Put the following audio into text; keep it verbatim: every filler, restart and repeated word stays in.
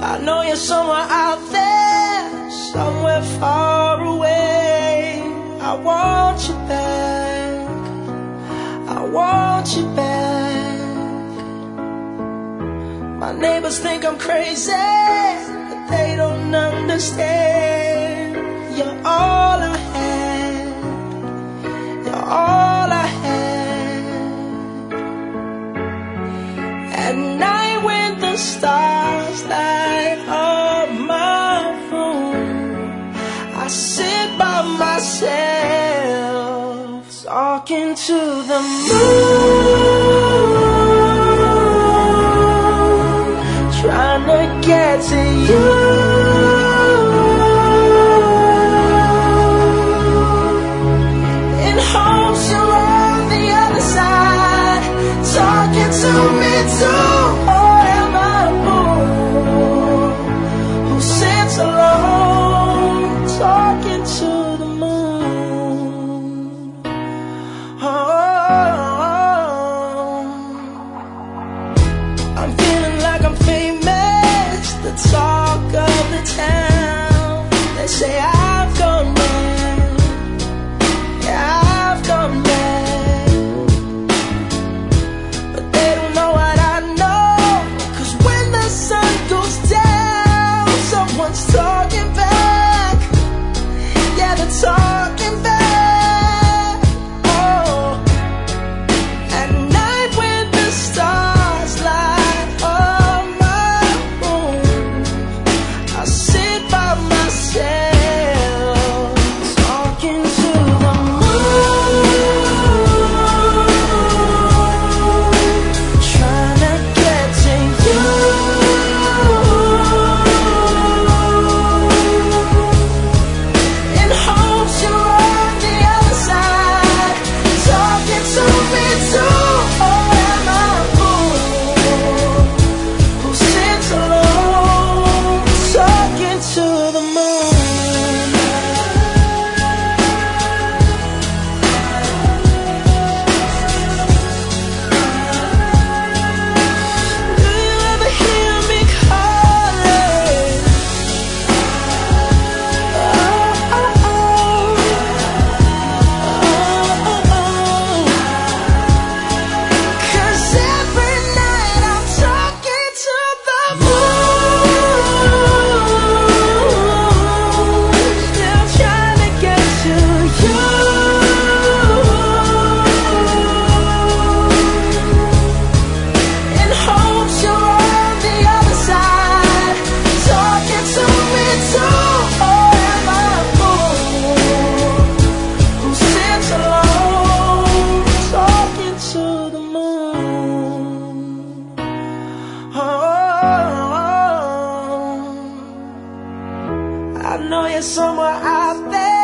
I know you're somewhere out there, somewhere far away. I want you back, I want you back. My neighbors think I'm crazy, but they don't understand. You're all I had, you're all I had. At night when the stars light up my room, I sit by myself, talking to the moon, trying to get to you. In hopes you're on the other side, talking to me too. Talk of the town, they say I've gone mad, yeah, I've gone mad. But they don't know what I know, 'cause when the sun goes down, someone's talking back, yeah, they're talking back. Oh, at night when the stars light up my room, I sit by myself, talking to the moon, trying to get to you. In hopes you're on the other side, talking to me too. Oh, am I a fool who sits alone, talking to the moon? Do you ever hear me calling? Oh, oh, oh. Oh, oh, oh. 'Cause every night I'm talking to the moon, still trying to get to you. In hopes you're on the other side, talking to me too. Oh, am I a fool who sits alone, talking to the moon? Oh, I know you're somewhere out there,